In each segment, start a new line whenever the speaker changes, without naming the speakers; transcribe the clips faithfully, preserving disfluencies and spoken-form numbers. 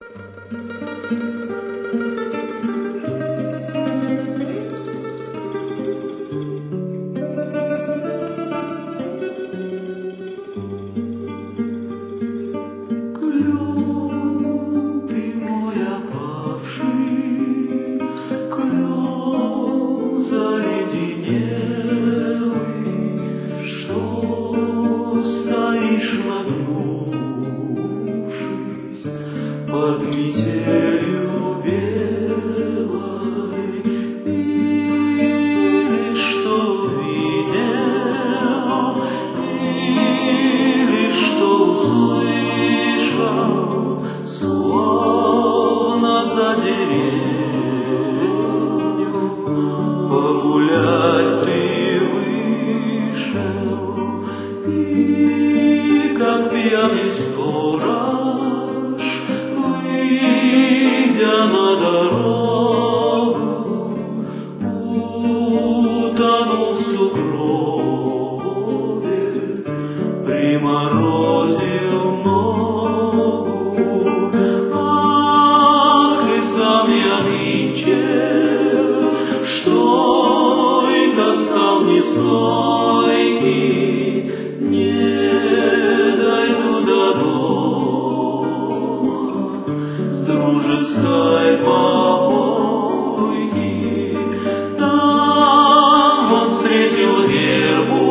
Клен, ты мой опавший, клен заледенелый, что стоишь, нагнувшись под метелью белой, или что видел, или что услышал, словно за деревню погулять ты вышел, и как пьяный сторож, выйдя на дорогу, утонул в сугробе, приморозил ногу. Ах, и сам я нынче, что и достал нестойкий, не дойду до дома с дружеской помойки. Там он встретил вербу,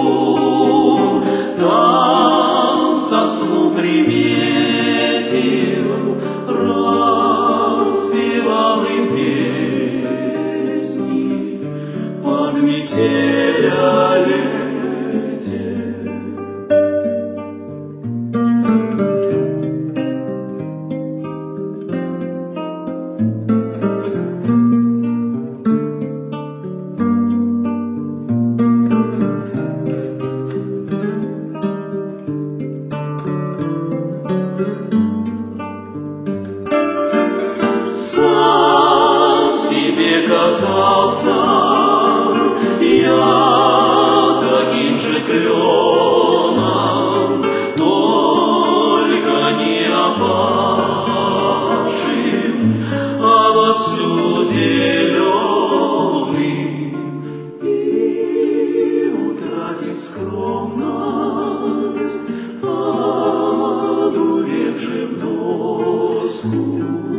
там сосну приметил, распевал им песни под метель о лете. Сам себе казался я таким же кленом, только не опавшим, а вовсю зеленым, и, утратив скромность, одуревший в доску,